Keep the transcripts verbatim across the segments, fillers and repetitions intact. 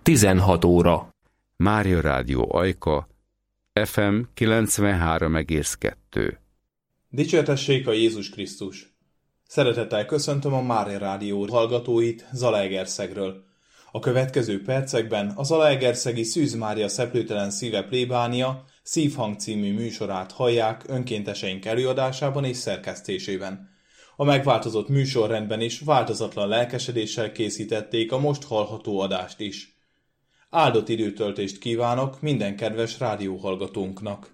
tizenhat óra. Mária Rádió Ajka, ef em kilencvenhárom egész kettő. Dicsértessék a Jézus Krisztus! Szeretettel köszöntöm a Mária Rádió hallgatóit Zalaegerszegről. A következő percekben a zalaegerszegi Szűz Mária Szeplőtelen Szíve plébánia Szívhang című műsorát hallják önkénteseink előadásában és szerkesztésében. A megváltozott műsorrendben is változatlan lelkesedéssel készítették a most hallható adást is. Áldott időtöltést kívánok minden kedves rádióhallgatónknak!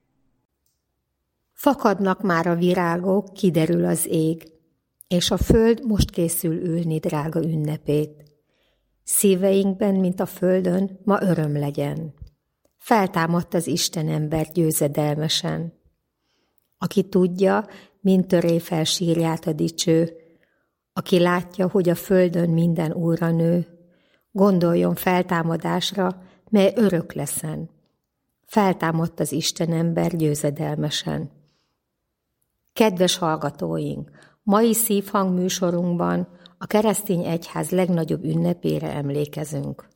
Fakadnak már a virágok, kiderül az ég, és a föld most készül ülni drága ünnepét. Szíveinkben, mint a földön, ma öröm legyen. Feltámadt az Isten ember győzedelmesen. Aki tudja, mint töré fel sírját a dicső, aki látja, hogy a földön minden úrra nő, gondoljon feltámadásra, mely örök leszen. Feltámadt az Isten ember győzedelmesen. Kedves hallgatóink, mai Szívhang műsorunkban a keresztény egyház legnagyobb ünnepére emlékezünk.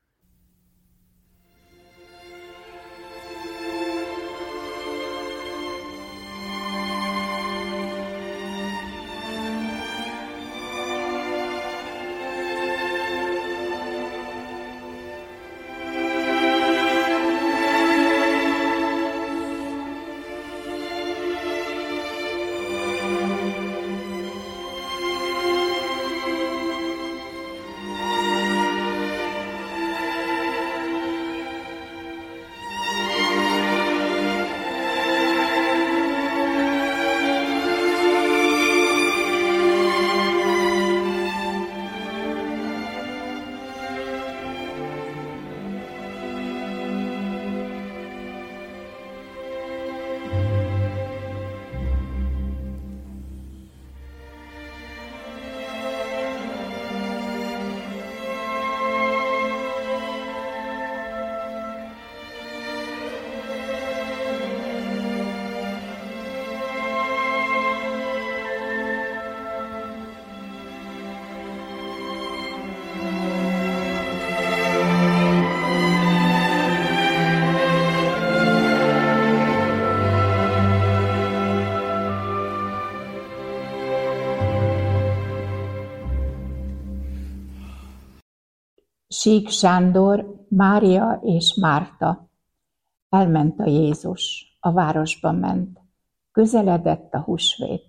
Sík Sándor, Mária és Márta. Elment a Jézus, a városba ment, közeledett a húsvét.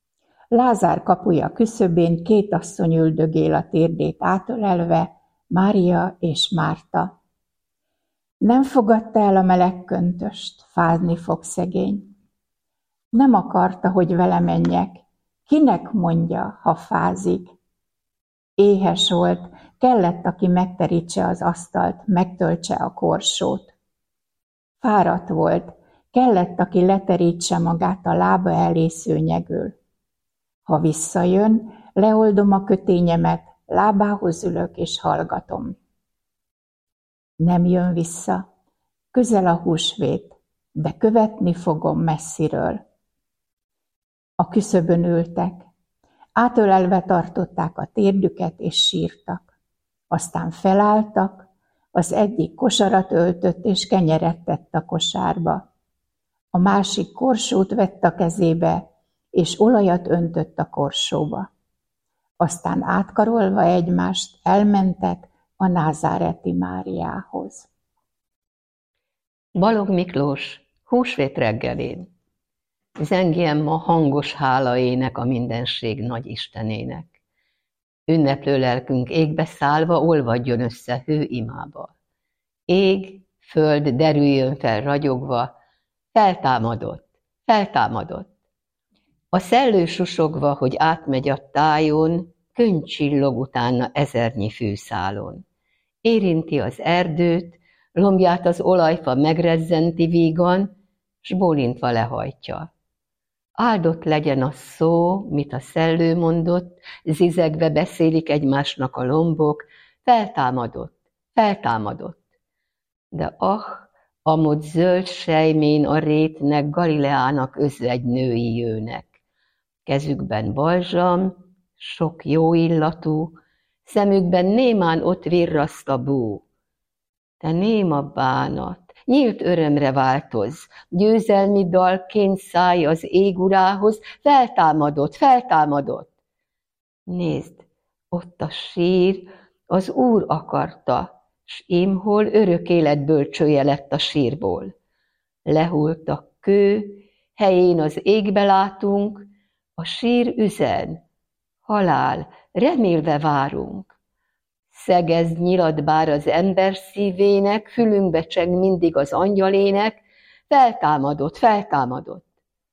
Lázár kapuja küszöbén két asszony üldögél a térdét átölelve, Mária és Márta. Nem fogadta el a meleg köntöst, fázni fog szegény. Nem akarta, hogy vele menjek, kinek mondja, ha fázik. Éhes volt, kellett, aki megterítse az asztalt, megtöltse a korsót. Fáradt volt, kellett, aki leterítse magát a lába elé szőnyegül. Ha visszajön, leoldom a kötényemet, lábához ülök és hallgatom. Nem jön vissza, közel a húsvét, de követni fogom messziről. A küszöbön ültek, átölelve tartották a térdüket és sírtak. Aztán felálltak, az egyik kosarat öltött és kenyeret tett a kosárba. A másik korsót vett a kezébe, és olajat öntött a korsóba. Aztán átkarolva egymást elmentek a názáreti Máriához. Balogh Miklós, húsvét reggelén. Zengjen ma hangos hálaének a mindenség nagy Istenének. Ünneplő lelkünk égbe szállva olvadjon össze hő imába. Ég, föld derüljön fel ragyogva, feltámadott, feltámadott. A szellő susogva, hogy átmegy a tájon, könny csillog utána ezernyi fűszálon. Érinti az erdőt, lombját az olajfa megrezzenti vígan, s bólintva lehajtja. Áldott legyen a szó, mit a szellő mondott, zizegve beszélik egymásnak a lombok, feltámadott, feltámadott. De ah, amott zöld sejmén a rétnek, Galileának özvegynői jőnek. Kezükben balzsam, sok jó illatú, szemükben némán ott virraszt a bú. te néma bánat, nyílt örömre változz, győzelmi dalként szállj az ég urához, feltámadott, feltámadott. Nézd, ott a sír, az Úr akarta, s imhol örök élet bölcsője lett a sírból. Lehult a kő, helyén az égbe látunk, a sír üzen, halál, remélve várunk. Szegezd nyilat bár az ember szívének, fülünkbe cseng mindig az angyalének, feltámadott, feltámadott.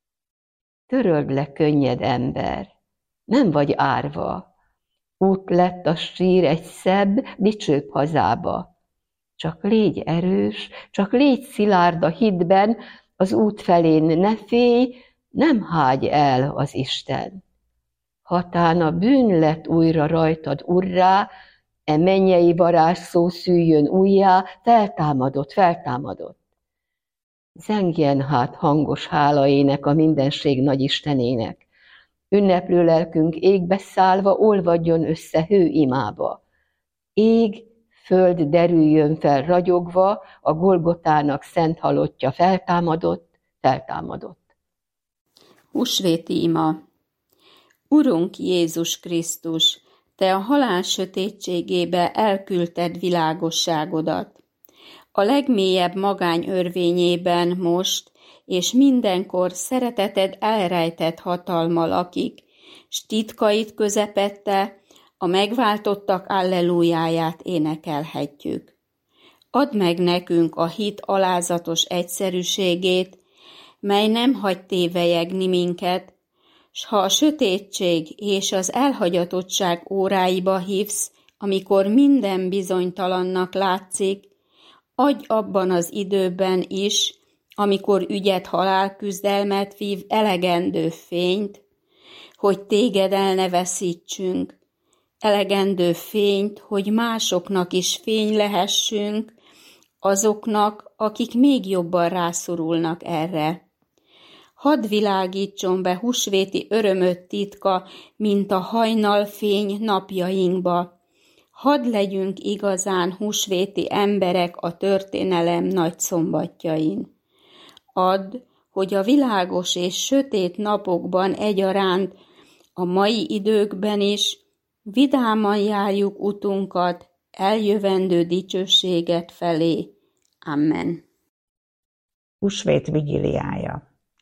Töröld le könnyed ember, nem vagy árva, út lett a sír egy szebb, dicsőbb hazába. Csak légy erős, csak légy szilárd a hitben, az út felén ne félj, nem hágy el az Isten. Hatán a bűn lett újra rajtad urrá, e mennyei varázsszó szűjjön újjá, feltámadott, feltámadott. Zengjen hát hangos hálaének a mindenség nagy Istenének. Ünneplő lelkünk égbe szállva olvadjon össze hő imába. Ég, föld derüljön fel ragyogva, a Golgotának szent halottja feltámadott, feltámadott. Húsvéti ima. Urunk Jézus Krisztus, te a halál sötétségébe elküldted világosságodat. A legmélyebb magány örvényében most és mindenkor szereteted elrejtett hatalma lakik, s titkait közepette a megváltottak allelújáját énekelhetjük. Add meg nekünk a hit alázatos egyszerűségét, mely nem hagy tévelyegni minket, s ha a sötétség és az elhagyatottság óráiba hívsz, amikor minden bizonytalannak látszik, adj abban az időben is, amikor ügyet halálküzdelmet vív, elegendő fényt, hogy téged el ne veszítsünk, elegendő fényt, hogy másoknak is fény lehessünk, azoknak, akik még jobban rászorulnak erre. Hadd világítson be húsvéti örömöt titka, mint a hajnalfény napjainkba. Hadd legyünk igazán húsvéti emberek a történelem nagy szombatjain. Add, hogy a világos és sötét napokban egyaránt, a mai időkben is vidáman járjuk utunkat, eljövendő dicsőséget felé. Amen. Húsvét vigíliája.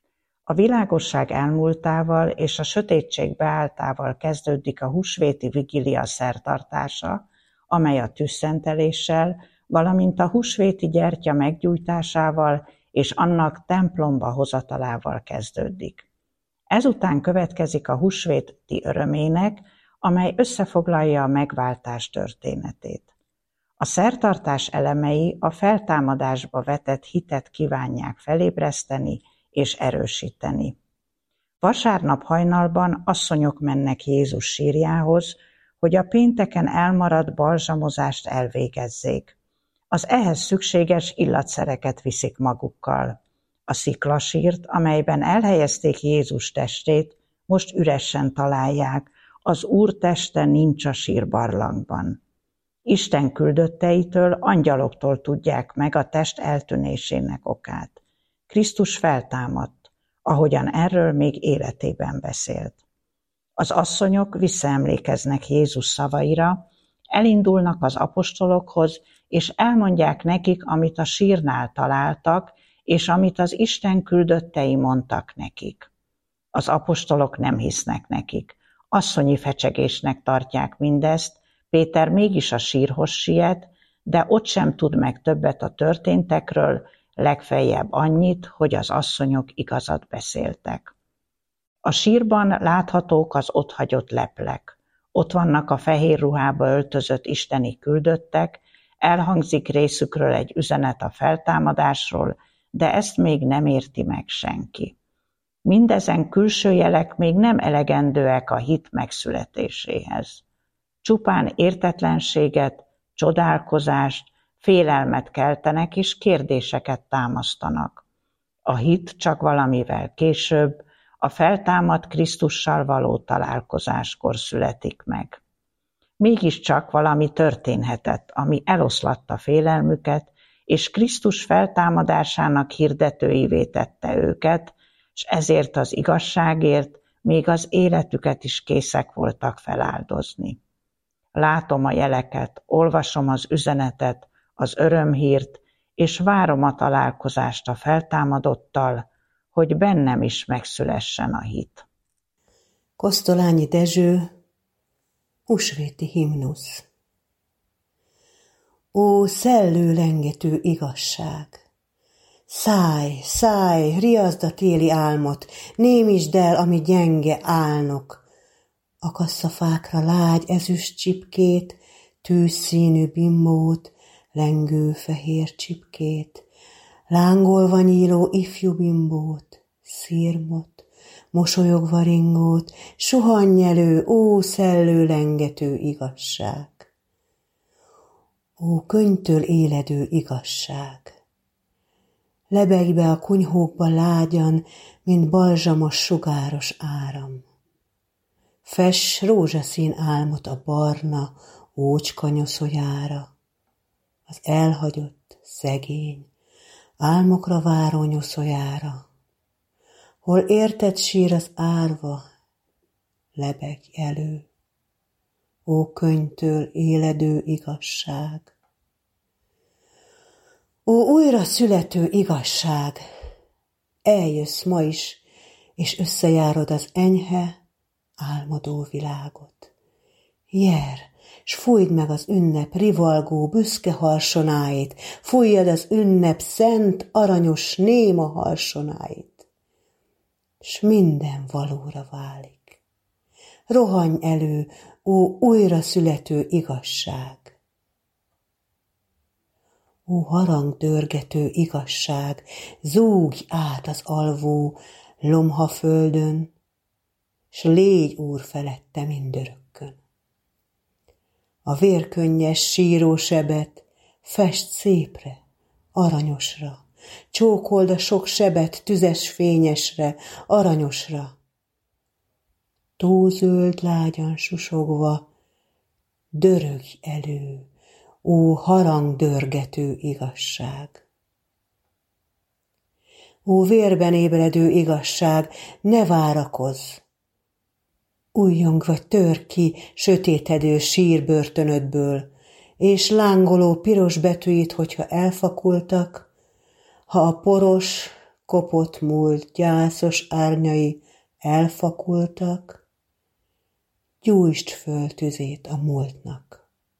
A világosság elmúltával és a sötétség beálltával kezdődik a húsvéti vigília szertartása, amely a tűzszenteléssel, valamint a húsvéti gyertya meggyújtásával és annak templomba hozatalával kezdődik. Ezután következik a húsvéti örömének, amely összefoglalja a megváltás történetét. A szertartás elemei a feltámadásba vetett hitet kívánják felébreszteni és erősíteni. Vasárnap hajnalban asszonyok mennek Jézus sírjához, hogy a pénteken elmaradt balzsamozást elvégezzék. Az ehhez szükséges illatszereket viszik magukkal. A sziklasírt, amelyben elhelyezték Jézus testét, most üresen találják, az Úr teste nincs a sírbarlangban. Isten küldötteitől, angyaloktól tudják meg a test eltűnésének okát. Krisztus feltámadt, ahogyan erről még életében beszélt. Az asszonyok visszaemlékeznek Jézus szavaira, elindulnak az apostolokhoz, és elmondják nekik, amit a sírnál találtak, és amit az Isten küldöttei mondtak nekik. Az apostolok nem hisznek nekik. Asszonyi fecsegésnek tartják mindezt, Péter mégis a sírhoz siet, de ott sem tud meg többet a történtekről, legfeljebb annyit, hogy az asszonyok igazat beszéltek. A sírban láthatók az otthagyott leplek. Ott vannak a fehér ruhába öltözött isteni küldöttek, elhangzik részükről egy üzenet a feltámadásról, de ezt még nem érti meg senki. Mindezen külső jelek még nem elegendőek a hit megszületéséhez. Csupán értetlenséget, csodálkozást, félelmet keltenek és kérdéseket támasztanak. A hit csak valamivel később, a feltámadt Krisztussal való találkozáskor születik meg. Mégiscsak valami történhetett, ami eloszlatta félelmüket, és Krisztus feltámadásának hirdetőivé tette őket, és ezért az igazságért még az életüket is készek voltak feláldozni. Látom a jeleket, olvasom az üzenetet, az örömhírt, és várom a találkozást a feltámadottal, hogy bennem is megszülessen a hit. Kosztolányi Dezső, húsvéti himnusz. Ó, szellő lengető igazság! Szállj, szállj, riaszd a téli álmot, némítsd el, ami gyenge álnok. Akassz a fákra lágy ezüst csipkét, tűzszínű bimbót, lengő fehér csipkét, lángolva nyíló ifjú bimbót, szirmot, mosolyogva ringót, suhanj elő, ó, szellő lengető igazság! Ó, könnytől éledő igazság! Lebegj be a kunyhókba lágyan, mint balzsamos sugáros áram. Fess rózsaszín álmot a barna, ócska nyoszójára, az elhagyott, szegény, álmokra váró nyoszójára. Hol érted sír az árva, lebegj elő, ó könnytől éledő igazság! Ó, újra születő igazság! Eljössz ma is, és összejárod az enyhe, álmodó világot. Jer, s fújd meg az ünnep rivalgó, büszke harsonáit, fújjad az ünnep szent, aranyos, néma harsonáit, s minden valóra válik. Rohanj elő, ó újra születő igazság! Ó, harangdörgető igazság, zúgj át az alvó lomha földön, s légy úr felette mindörökkön. A vérkönnyes síró sebet fest szépre, aranyosra, csókold a sok sebet tüzes fényesre, aranyosra. Tózöld lágyan susogva, dörögj elő, ó harangdörgető igazság! Ó vérben ébredő igazság, ne várakozz! Újjong vagy tör ki sötétedő sírbörtönödből, és lángoló piros betűit, hogyha elfakultak, ha a poros, kopott múlt gyászos árnyai elfakultak, gyújtsd föl tüzét a múltnak.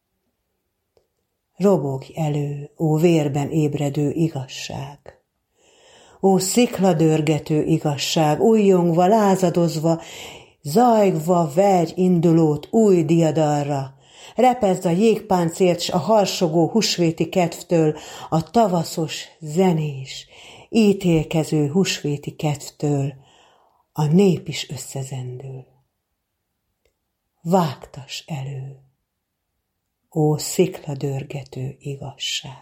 Robogj elő, ó vérben ébredő igazság! Ó szikladörgető igazság, újjongva, lázadozva, zajgva verj indulót új diadalra, repezd a jégpáncélt s a harsogó húsvéti kedvtől, a tavaszos, zenés, ítélkező húsvéti kedvtől, a nép is összezendül. Vágtass elő, ó szikladörgető igazság!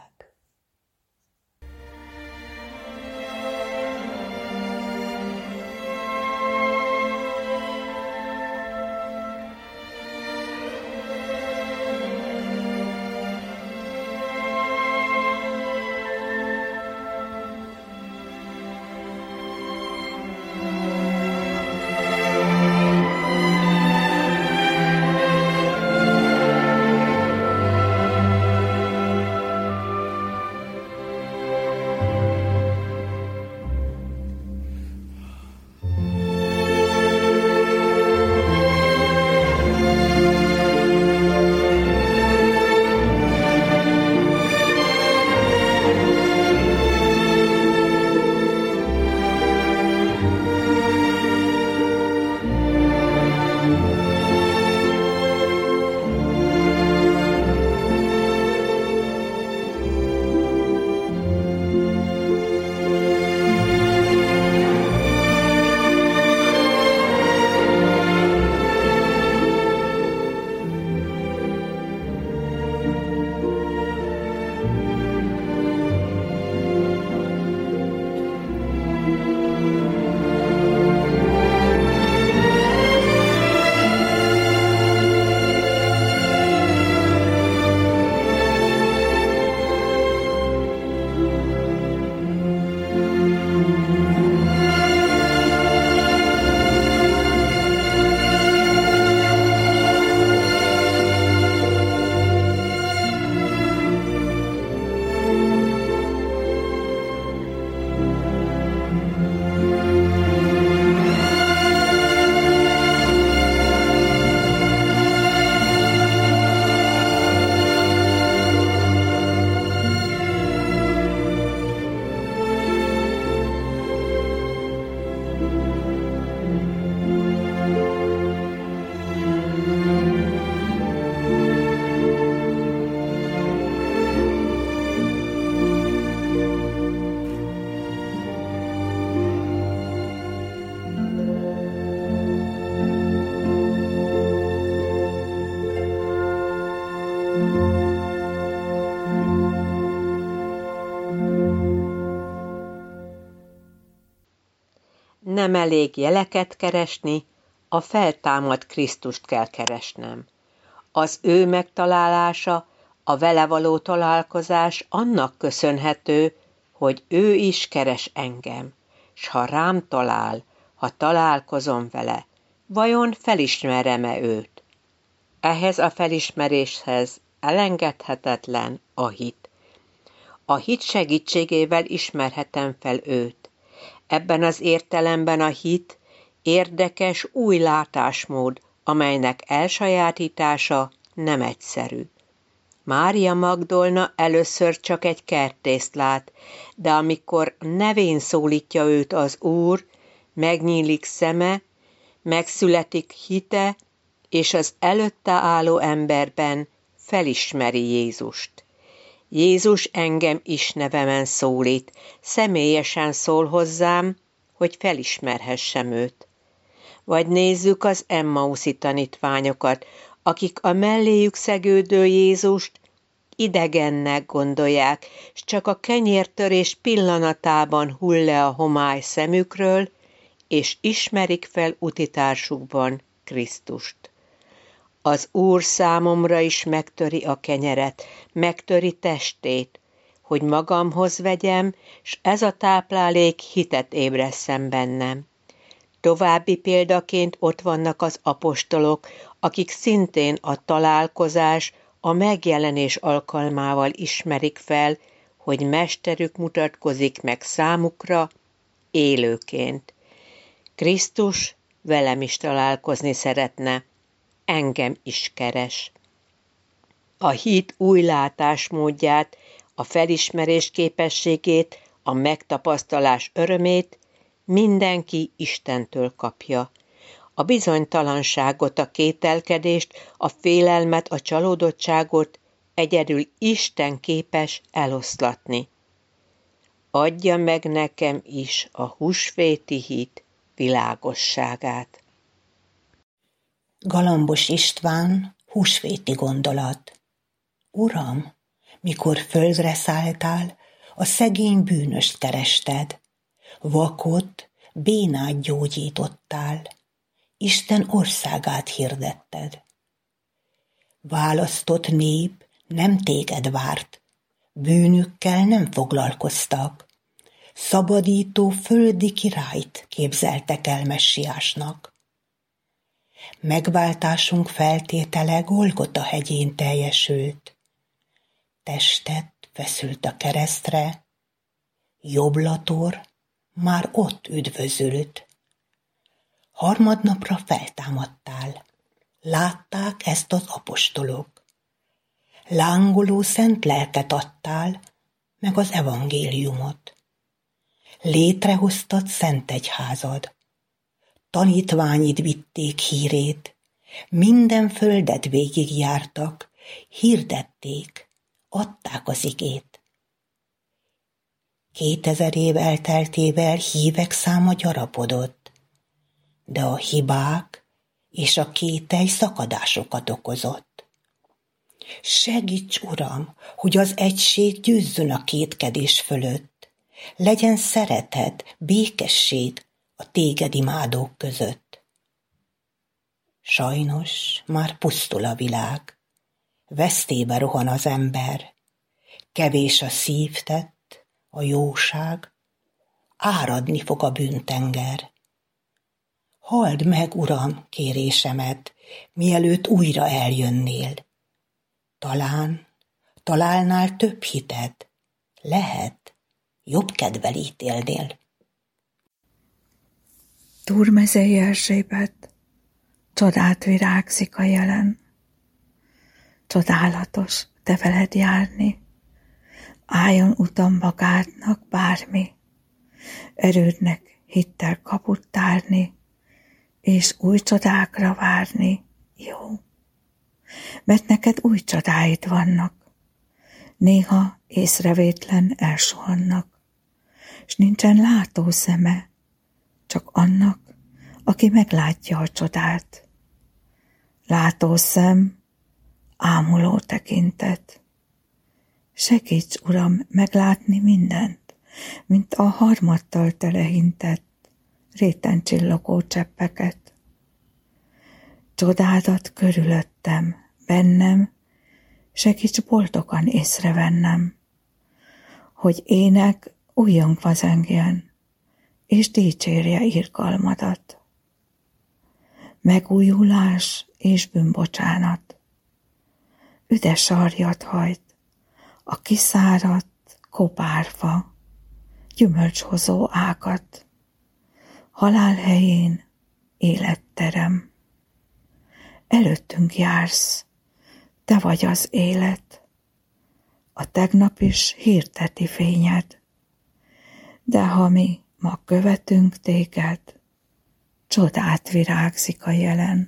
Nem elég jeleket keresni, a feltámadt Krisztust kell keresnem. Az ő megtalálása, a vele való találkozás annak köszönhető, hogy ő is keres engem, s ha rám talál, ha találkozom vele, vajon felismerem-e őt? Ehhez a felismeréshez elengedhetetlen a hit. A hit segítségével ismerhetem fel őt. Ebben az értelemben a hit érdekes új látásmód, amelynek elsajátítása nem egyszerű. Mária Magdolna először csak egy kertészt lát, de amikor nevén szólítja őt az Úr, megnyílik szeme, megszületik hite, és az előtte álló emberben felismeri Jézust. Jézus engem is nevemen szólít, személyesen szól hozzám, hogy felismerhessem őt. Vagy nézzük az emmauszi tanítványokat, akik a melléjük szegődő Jézust idegennek gondolják, s csak a kenyértörés pillanatában hull le a homály szemükről, és ismerik fel utitársukban Krisztust. Az Úr számomra is megtöri a kenyeret, megtöri testét, hogy magamhoz vegyem, s ez a táplálék hitet ébresszen bennem. További példaként ott vannak az apostolok, akik szintén a találkozás, a megjelenés alkalmával ismerik fel, hogy mesterük mutatkozik meg számukra élőként. Krisztus velem is találkozni szeretne, engem is keres. A hit új látásmódját, a felismerés képességét, a megtapasztalás örömét mindenki Istentől kapja. A bizonytalanságot, a kételkedést, a félelmet, a csalódottságot egyedül Isten képes eloszlatni. Adja meg nekem is a húsvéti hit világosságát. Galambos István, húsvéti gondolat. Uram, mikor földre szálltál, a szegény bűnöst kerested, vakot, bénát gyógyítottál, Isten országát hirdetted. Választott nép nem téged várt, bűnükkel nem foglalkoztak, szabadító földi királyt képzeltek el messiásnak. Megváltásunk feltétele Golgota hegyén teljesült. Testet feszült a keresztre, jobblator már ott üdvözült. Harmadnapra feltámadtál, látták ezt az apostolok. Lángoló szent lelket adtál, meg az evangéliumot. Létrehoztad szent egyházad, tanítványid vitték hírét, minden földet végigjártak, hirdették, adták az igét. Kétezer év elteltével hívek száma gyarapodott, de a hibák és a kételj szakadásokat okozott. Segíts, Uram, hogy az egység győzzön a kétkedés fölött, legyen szeretet, békesség a téged imádók között. Sajnos már pusztul a világ, vesztébe rohan az ember, kevés a szívtett, a jóság, áradni fog a bűntenger. Halld meg, Uram, kérésemet, mielőtt újra eljönnél. Talán találnál több hitet, lehet, jobb kedvel ítélnél. Túrmezei Erzsébet, csodát virágzik a jelen. Csodálatos, te veled járni, álljon utam magádnak bármi, erődnek hittel kaput tárni, és új csodákra várni, jó. Mert neked új csodáid vannak, néha észrevétlen elsuhannak, s nincsen látó szeme, csak annak, aki meglátja a csodát. Látó szem, ámuló tekintet. Segíts, Uram, meglátni mindent, mint a harmattal telehintett, réten csillogó cseppeket. Csodádat körülöttem, bennem, segíts boldogan észrevennem, hogy ének újjongva zengjen, és dicsérje irgalmadat. Megújulás és bűnbocsánat, üde sarjat hajt, a kiszáradt kopárfa, gyümölcshozó ágat, halál helyén életterem. Előttünk jársz, te vagy az élet, a tegnap is hirdeti fényed, de ha mi ma követünk téged, csodát virágzik a jelen.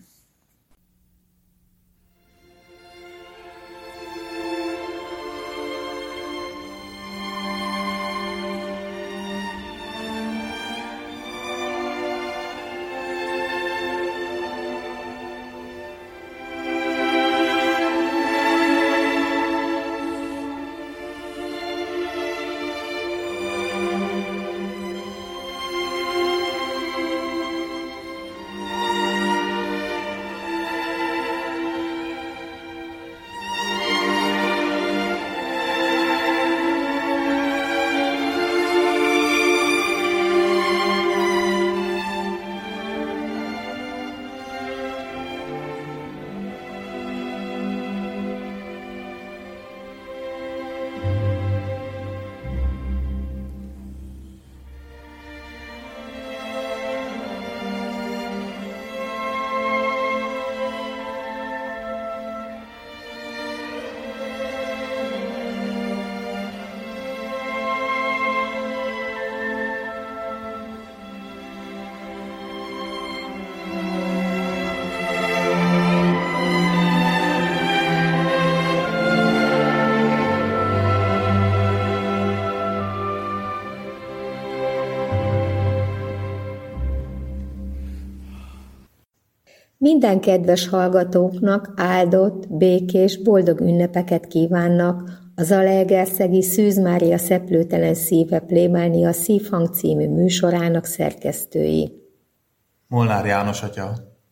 Minden kedves hallgatóknak áldott, békés, boldog ünnepeket kívánnak a Zalaegerszegi Szűz Mária Szeplőtelen Szíve plébánia Szívhang című műsorának szerkesztői. Molnár János atya,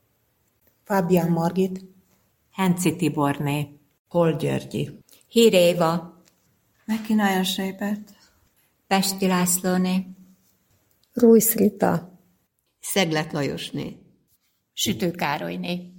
Fábián Margit, Henci Tiborné, Hol Györgyi, Hír Éva, Mekina Erzsébet, Pesti Lászlóné, Rújsz Rita, Szeglet Lajosné, Sütő Károlyné.